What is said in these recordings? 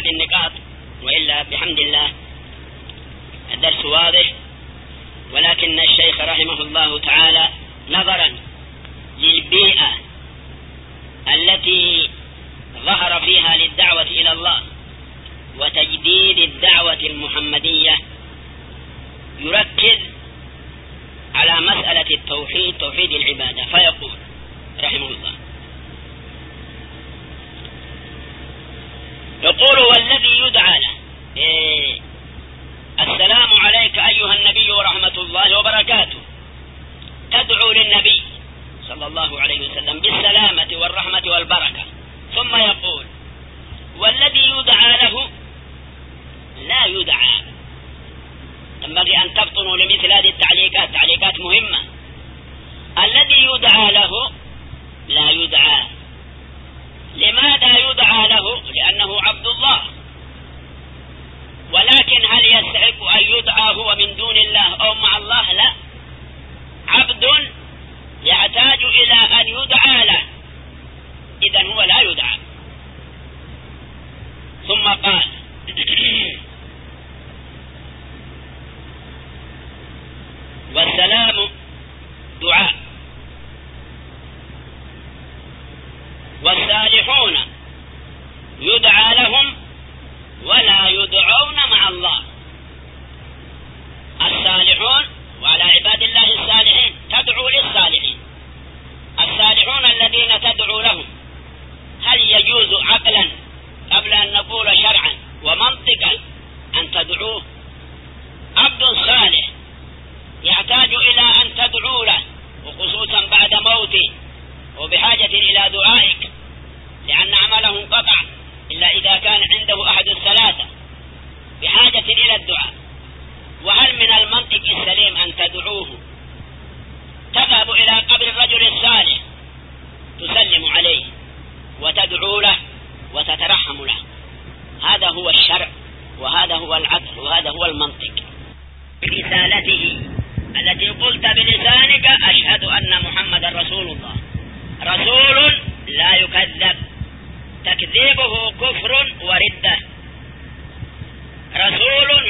هذه النقاط، وإلا بحمد الله الدرس واضح. ولكن الشيخ رحمه الله تعالى نظرا للبيئة التي ظهر فيها للدعوة إلى الله وتجديد الدعوة المحمدية يركز على مسألة التوحيد، توحيد العبادة، فيقول رحمه الله: يقول: والذي يدعى له السلام عليك أيها النبي ورحمة الله وبركاته، تدعو للنبي صلى الله عليه وسلم بالسلامة والرحمة والبركة، ثم يقول: والذي يدعى له لا يدعى. ينبغي أن تفطنوا لمثل هذه التعليقات، تعليقات مهمة. الذي يدعى له لا يدعى. لماذا يدعى له؟ لأنه عبد الله. ولكن هل يستحق أن يدعى هو من دون الله أو مع الله؟ لا، عبد يحتاج إلى أن يدعى له، إذن هو لا يدعى. ثم قال: والسلام دعاء، والصالحون يدعى لهم ولا يدعون مع الله. الصالحون، وعلى عباد الله الصالحين، تدعو للصالحين. الصالحون الذين تدعو لهم، هل يجوز عقلا قبل أن نقول شرعا ومنطقا أن تدعوه؟ عبد صالح يحتاج إلى أن تدعو له، وخصوصا بعد موته، وبحاجة إلى دعائك، لأن عمله انقطع إلا إذا كان عنده أحد الثلاثة، بحاجة إلى الدعاء. وهل من المنطق السليم أن تدعوه؟ تذهب إلى قبر الرجل الصالح تسلم عليه وتدعو له وتترحم له. هذا هو الشرع، وهذا هو العقل، وهذا هو المنطق. برسالته التي قلت بلسانك: أشهد أن محمد رسول الله. رسول لا يكذب، تكذيبه كفر وردة. رسول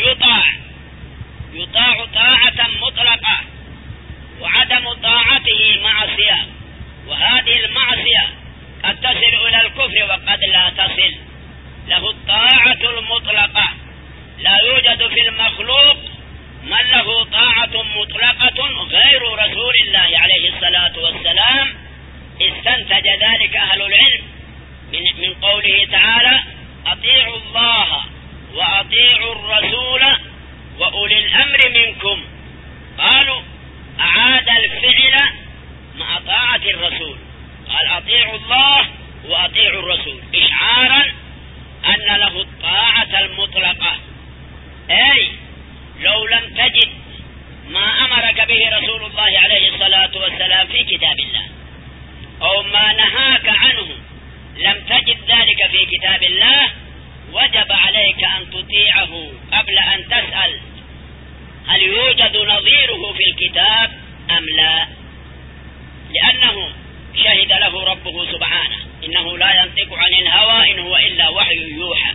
يطاع طاعة مطلقة، وعدم طاعته معصية، وهذه المعصية قد تصل إلى الكفر وقد لا تصل. له الطاعة المطلقة، لا يوجد في المخلوق من له طاعة مطلقة غير رسول الله عليه الصلاة والسلام. استنتج ذلك أهل العلم من قوله تعالى: أطيعوا الله وأطيعوا الرسول وأولي الأمر منكم. قالوا أعاد الفعل مع طاعة الرسول، قال: أطيعوا الله وأطيعوا الرسول، إشعارا أن له الطاعة المطلقة. أي لو لم تجد ما أمرك به رسول الله عليه الصلاة والسلام في كتاب الله، أو ما نهاك عنه لم تجد ذلك في كتاب الله، وجب عليك أن تطيعه قبل أن تسأل هل يوجد نظيره في الكتاب أم لا، لأنه شهد له ربه سبحانه: إنه لا ينطق عن الهوى إن هو إلا وحي يوحى.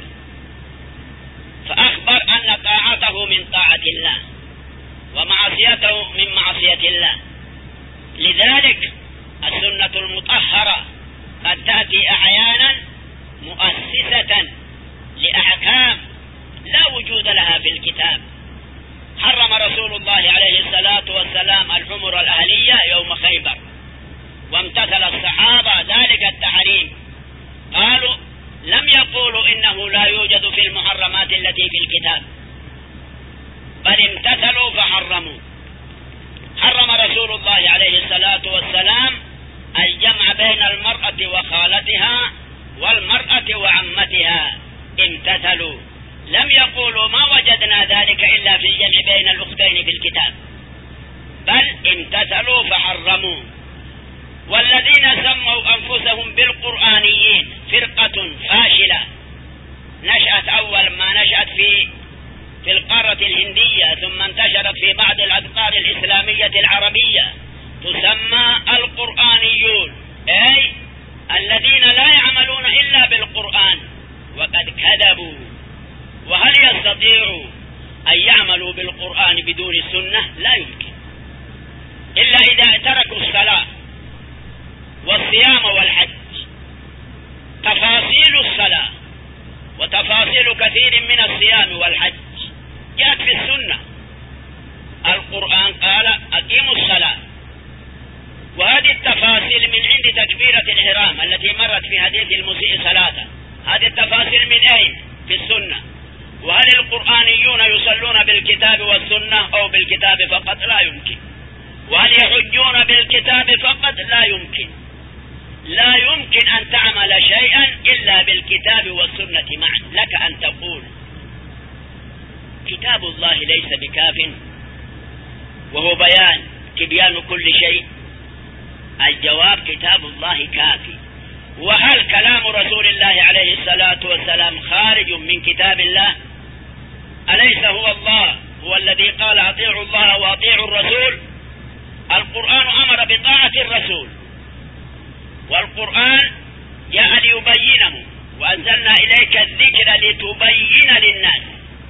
فأخبر أن طاعته من طاعة الله ومعصيته من معصية الله. لذلك السنة المطهرة قد تأتي أحيانا مؤسسة لأحكام لا وجود لها في الكتاب. حرم رسول الله عليه الصلاة والسلام الحمر الأهلية يوم خيبر، وامتثل الصحابة ذلك التحريم. قالوا لم يقولوا إنه لا يوجد في المحرمات التي في الكتاب، بل امتثلوا فحرموا. حرم رسول الله عليه الصلاة والسلام الجمع بين المرأة وخالتها والمرأة وعمتها، امتثلوا. لم يقولوا ما وجدنا ذلك إلا في الجمع بين الأختين في الكتاب، بل امتثلوا فحرموا. والذين سموا أنفسهم بالقرآنيين فرقة فاشلة نشأت أول ما نشأت في القارة الهندية، ثم انتشرت في بعض الأقطار الإسلامية العربية، تسمى القرآنيون، أي الذين لا يعملون إلا بالقرآن، وقد كذبوا يستطيعوا أن يعملوا بالقرآن بدون السنة لا يمكن، إلا إذا تركوا الصلاة والصيام والحج. تفاصيل الصلاة وتفاصيل كثير من الصيام والحج جاءت في السنة. القرآن قال أقيموا الصلاة، وهذه التفاصيل من عند تكبيرة الإحرام التي مرت في حديث المسيء صلاته، هذه التفاصيل من أين؟ في السنة. وهل القرآنيون يصلون بالكتاب والسنة أو بالكتاب فقط؟ لا يمكن. وهل يحجون بالكتاب فقط؟ لا يمكن. لا يمكن أن تعمل شيئا إلا بالكتاب والسنة معا. لك أن تقول كتاب الله ليس بكاف وهو تبيان كل شيء. الجواب كتاب الله كافي. وهل كلام رسول الله عليه الصلاة والسلام خارج من كتاب الله؟ أليس هو الله هو الذي قال أطيعوا الله وأطيعوا الرسول؟ القرآن أمر بطاعة الرسول، والقرآن جاء ليبينه، وأنزلنا إليك الذكر لتبين للناس.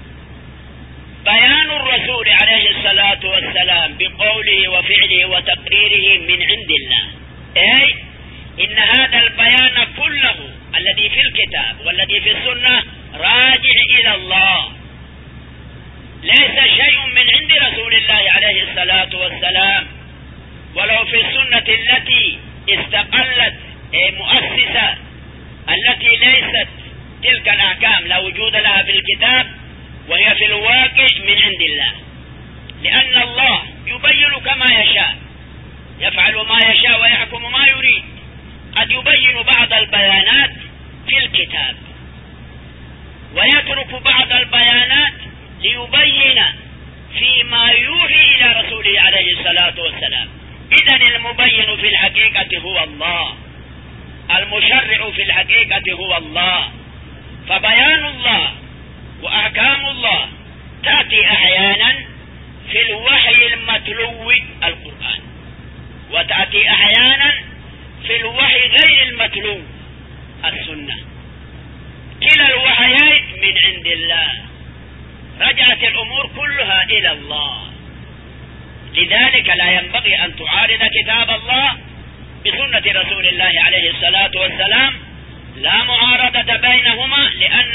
بيان الرسول عليه الصلاة والسلام بقوله وفعله وتقريره من عند الله، أي إن هذا البيان كله الذي في الكتاب والذي في السنة راجع إلى الله، ليس شيء من عند رسول الله عليه الصلاة والسلام. ولو في السنة التي استقلت مؤسسة التي ليست تلك الأحكام لا وجود لها في الكتاب، وهي في الواقع من عند الله، لأن الله يبين كما يشاء، يفعل ما يشاء ويحكم ما يريد. قد يبين بعض البيانات في الكتاب ويترك بعض البيانات ليبين فيما يوحي إلى رسوله عليه الصلاة والسلام. إذن المبين في الحقيقة هو الله، المشرع في الحقيقة هو الله. فبيان الله وأحكام الله تأتي أحيانا في الوحي المتلو القرآن، وتأتي أحيانا في الوحي غير المتلو السنة. كلا الوحيين من عند الله، رجعت الأمور كلها إلى الله. لذلك لا ينبغي أن تعارض كتاب الله بسنة رسول الله عليه الصلاة والسلام، لا معارضة بينهما،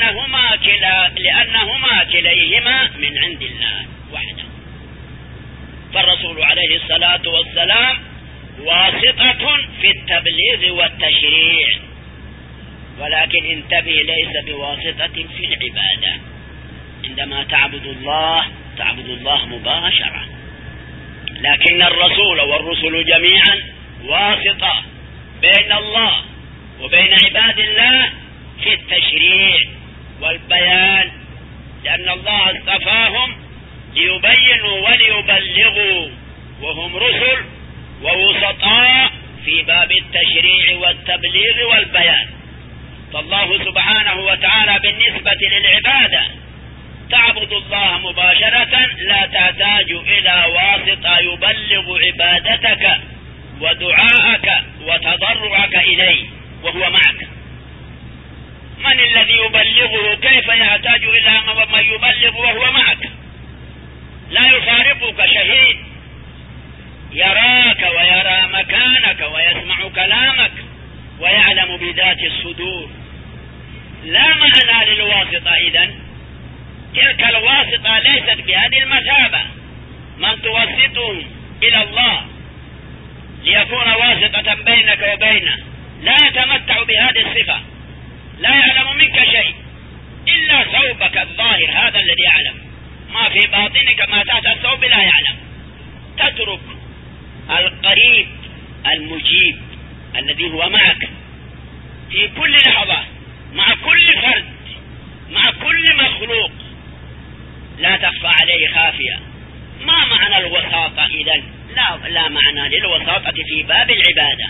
لأنهما كليهما من عند الله وحده. فالرسول عليه الصلاة والسلام واسطة في التبليغ والتشريع، ولكن انتبه ليس بواسطة في العبادة. عندما تعبد الله مباشرة، لكن الرسول والرسل جميعا واسطة بين الله وبين عباد الله في التشريع والبيان، لأن الله اصطفاهم ليبينوا وليبلغوا، وهم رسل ووسطاء في باب التشريع والتبليغ والبيان. فالله سبحانه وتعالى بالنسبة للعبادة تعبد الله مباشرة، لا تحتاج إلى واسطة يبلغ عبادتك ودعاءك وتضرعك إليه وهو معك. من الذي يبلغه؟ كيف يحتاج إلى من يبلغ وهو معك؟ لا يفارقك شهيد يراك ويرى مكانك ويسمع كلامك ويعلم بذات الصدور. لا معنى للواسطة إذن. تلك الواسطة ليست بهذه المثابة. من توسطهم إلى الله ليكون واسطة بينك وبينه لا يتمتع بهذه الصفة، لا يعلم منك شيء إلا ثوبك الظاهر، هذا الذي يعلم. ما في باطنك ما تحت الثوب لا يعلم. تترك القريب المجيب الذي هو معك في كل لحظة، مع كل فرد، مع كل مخلوق، لا تخفى عليه خافية. ما معنى الوساطة إذن؟ لا معنى للوساطة في باب العبادة.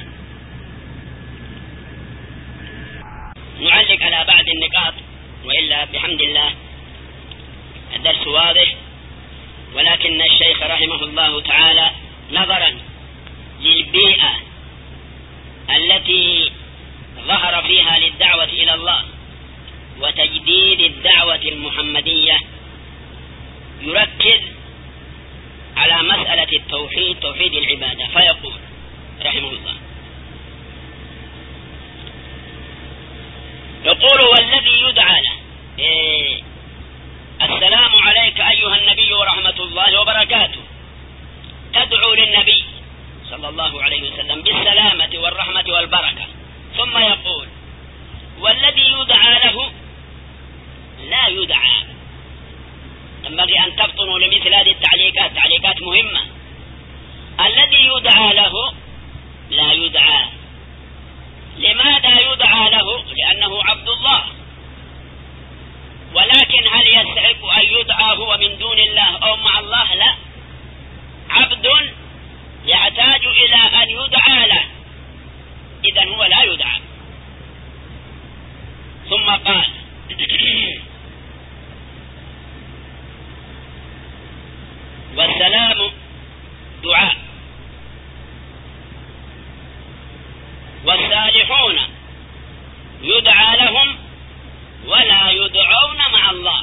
نعلق على بعض النقاط، وإلا بحمد الله الدرس واضح، ولكن الشيخ رحمه الله تعالى نظرا للبيئة التي ظهر فيها للدعوة إلى الله وتجديد الدعوة المحمدية يركز على مسألة التوحيد، توحيد العبادة، فيقول رحمه الله، يقول والذي يدعى له السلام عليك أيها النبي ورحمة الله وبركاته، تدعو للنبي صلى الله عليه وسلم بالسلامة والرحمة والبركة، ثم يقول والذي يدعى له لا يدعى. ينبغي أن تفطنوا لمثل هذه التعليقات، تعليقات مهمة. الذي يدعى له لا يدعى. لماذا يدعى له؟ لأنه عبد الله، ولكن هل يستحق أن يدعى هو من دون الله أو مع الله؟ لا، عبد يحتاج إلى أن يدعى له، إذن هو لا يدعى. ثم قال والسلام دعاء، والصالحون يدعى لهم ولا يدعون مع الله.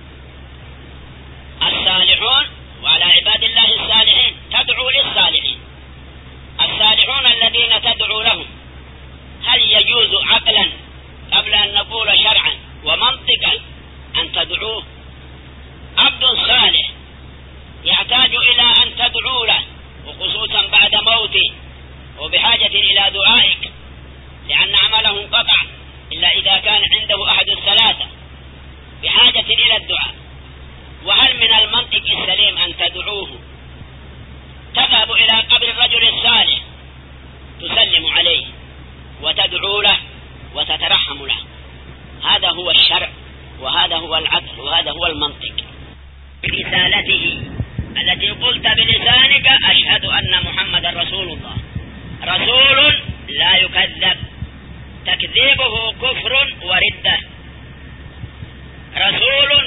الصالحون وعلى عباد الله الصالحين، تدعو للصالحين. الصالحون الذين تدعو لهم، هل يجوز عقلا قبل أن نقول شرعا ومنطقا أن تدعوه؟ عبد صالح يحتاج إلى أن تدعو له، وخصوصا بعد موته، وبحاجة إلى دعائك، لأن عمله انقطع إلا إذا كان عنده أحد الثلاثة، بحاجة إلى الدعاء. وهل من المنطق السليم أن تدعوه؟ تذهب إلى قبر الرجل الصالح تسلم عليه وتدعو له وتترحم له. هذا هو الشرع، وهذا هو العقل، وهذا هو المنطق. برسالته التي قلت بلسانك أشهد أن محمد رسول الله، رسول لا يكذب، تكذيبه كفر وردة. رسول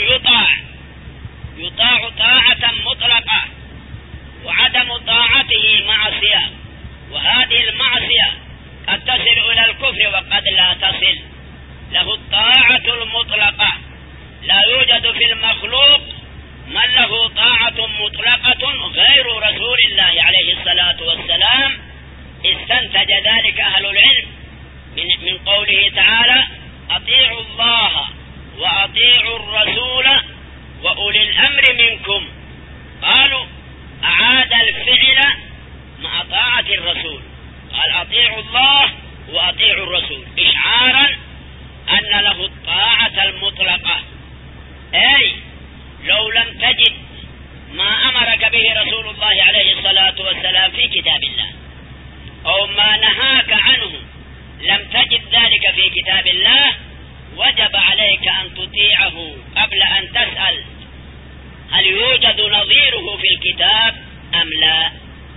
يطاع طاعة مطلقة، وعدم طاعته معصية، وهذه المعصية قد تصل إلى الكفر وقد لا تصل. له الطاعة المطلقة، لا يوجد في المخلوق من له طاعة مطلقة غير رسول الله عليه الصلاة والسلام. استنتج ذلك أهل العلم من قوله تعالى أطيعوا الله وأطيعوا الرسول وأولي الأمر منكم. قالوا أعاد الفعل مع طاعة الرسول، قال أطيعوا الله وأطيعوا الرسول، إشعارا أن له الطاعة المطلقة. أي لو لم تجد ما أمرك به رسول الله عليه الصلاة والسلام في كتاب الله، أو ما نهاك عنه لم تجد ذلك في كتاب الله، وجب عليك أن تطيعه قبل أن تسأل هل يوجد نظيره في الكتاب أم لا،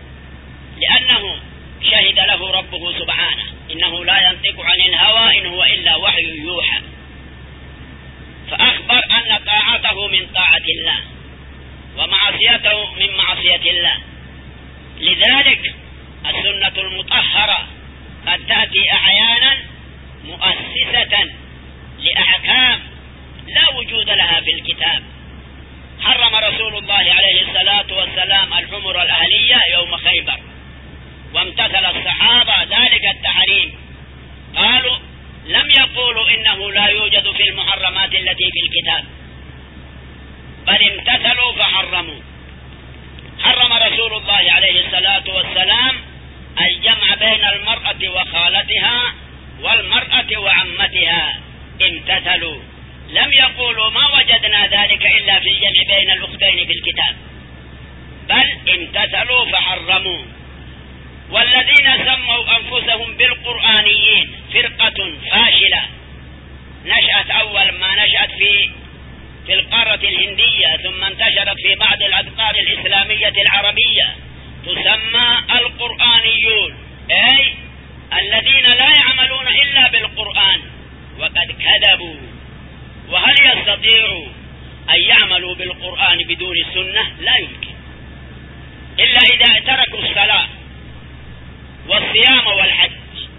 لأنه شهد له ربه سبحانه إنه لا ينطق عن الهوى إن هو إلا وحي يوحى، فأخبر أن طاعته من طاعة الله ومعصيته من معصية الله. لذلك السنة المطهرة قد تأتي أحيانا مؤسسة لأحكام لا وجود لها في الكتاب. حرم رسول الله عليه الصلاة والسلام الحمر الأهلية يوم خيبر، وامتثل الصحابة ذلك التحريم. قالوا لم يقولوا إنه لا يوجد في المحرمات التي في الكتاب، بل امتثلوا فحرموا. حرم رسول الله عليه الصلاة والسلام الجمع بين المرأة وخالتها والمرأة وعمتها، امتثلوا. لم يقولوا ما وجدنا ذلك إلا في الجمع بين الأختين في الكتاب، بل امتثلوا فحرموا. والذين سموا أنفسهم بالقرآنيين فرقة فاشلة نشأت أول ما نشأت في القارة الهندية، ثم انتشرت في بعض الأقطار الإسلامية العربية، تسمى القرآنيون، أي الذين لا يعملون إلا بالقرآن، وقد كذبوا. وهل يستطيعوا أن يعملوا بالقرآن بدون السنة؟ لا يمكن، إلا إذا تركوا الصلاة والصيام والحج.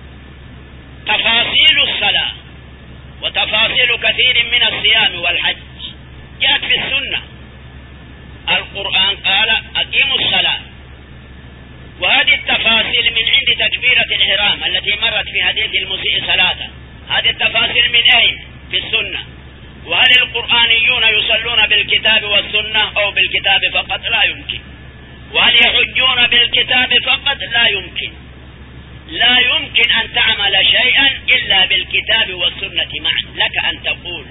تفاصيل الصلاة وتفاصيل كثير من الصيام والحج جاءت في السنة، القرآن قال أقيموا الصلاة. وهذه التفاصيل من عند تكبيرة الإحرام التي مرت في حديث المسيء صلاته، هذه التفاصيل من أين؟ في السنة. وهل القرآنيون يصلون بالكتاب والسنة أو بالكتاب فقط؟ لا يمكن. وهل يحجون بالكتاب فقط؟ لا يمكن. لا يمكن أن تعمل شيئا إلا بالكتاب والسنة معا. لك أن تقول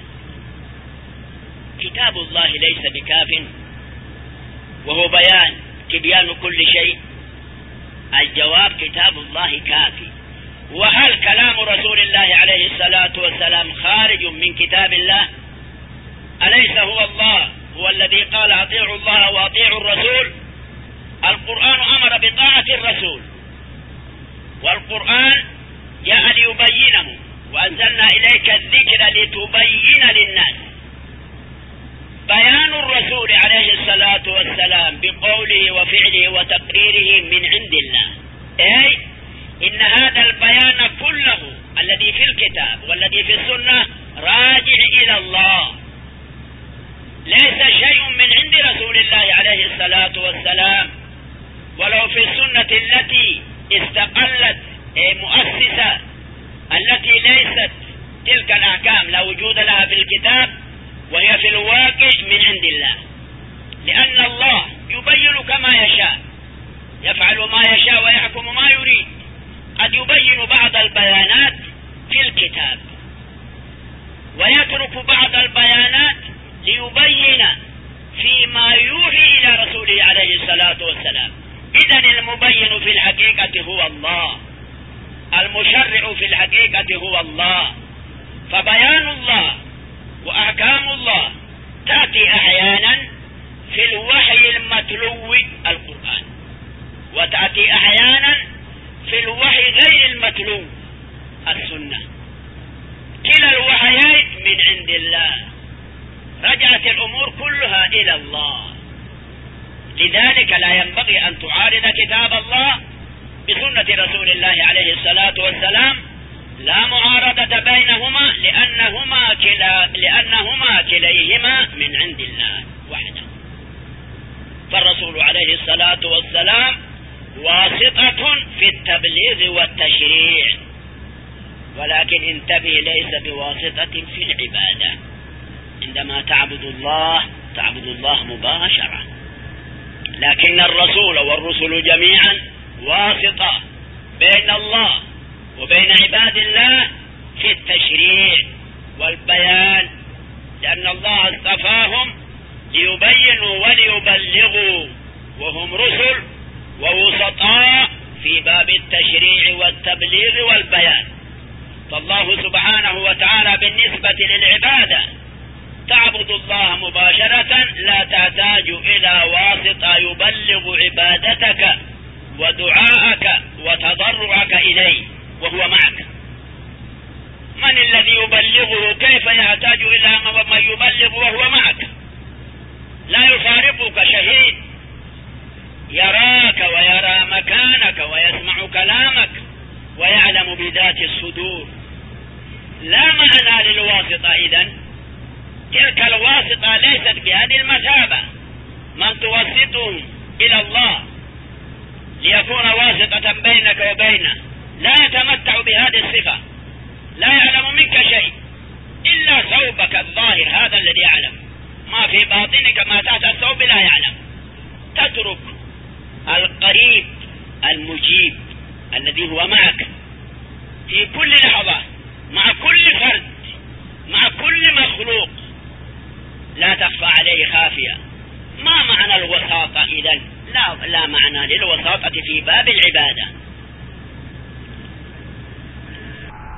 كتاب الله ليس بكاف وهو تبيان كل شيء؟ الجواب كتاب الله كافي. وهل كلام رسول الله عليه الصلاة والسلام خارج من كتاب الله؟ أليس هو الله هو الذي قال أطيعوا الله وأطيعوا الرسول؟ القرآن أمر بطاعة الرسول، والقرآن جاء ليبينه، وأنزلنا إليك الذكر لتبين للناس. بيان الرسول عليه الصلاة والسلام بقوله وفعله وتقريره من عند الله، أي إن هذا البيان كله الذي في الكتاب والذي في السنة راجع إلى الله، ليس شيء من عند رسول الله عليه الصلاة والسلام ولو في السنة التي استقلت مؤسسة التي ليست تلك الأحكام لا وجود لها في الكتاب، وهي في الواقع من عند الله، لأن الله يبين كما يشاء، يفعل ما يشاء ويحكم ما يريد. قد يبين بعض البيانات في الكتاب ويترك بعض البيانات ليبين فيما يوحي إلى رسوله عليه الصلاة والسلام. إذن المبين في الحقيقة هو الله، المشرع في الحقيقة هو الله. فبيان الله وأحكام الله تأتي أحيانا في الوحي المتلو القرآن، وتأتي أحيانا في الوحي غير المتلو السنة. كلا الوحيين من عند الله، رجعت الأمور كلها إلى الله. لذلك لا ينبغي أن تعارض كتاب الله بسنة رسول الله عليه الصلاة والسلام، لا معارضة بينهما، لأنهما كليهما من عند الله وحده. فالرسول عليه الصلاة والسلام واسطة في التبليغ والتشريع، ولكن انتبه ليس بواسطة في العبادة. عندما تعبد الله مباشرة، لكن الرسول والرسل جميعا واسطة بين الله وبين عباد الله في التشريع والبيان، لأن الله اصطفاهم ليبينوا وليبلغوا، وهم رسل ووسطاء في باب التشريع والتبليغ والبيان. فالله سبحانه وتعالى بالنسبة للعبادة تعبد الله مباشرة، لا تحتاج إلى واسطة يبلغ عبادتك ودعاءك وتضرعك إليه وهو معك. من الذي يبلغه؟ كيف يحتاج إلى من يبلغ وهو معك؟ لا يفارقك شهيد يراك ويرى مكانك ويسمع كلامك ويعلم بذات الصدور. لا معنى للواسطة إذن. تلك الواسطة ليست بهذه المثابة. من توسطهم إلى الله ليكون واسطة بينك وبينه لا يتمتع بهذه الصفة، لا يعلم منك شيء إلا ثوبك الظاهر، هذا الذي يعلم. ما في باطنك ما تحت الثوب لا يعلم. تترك القريب المجيب الذي هو معك في كل لحظة، مع كل فرد، مع كل مخلوق، لا تخفى عليه خافية. ما معنى الوساطة إذن؟ لا معنى للوساطة في باب العبادة.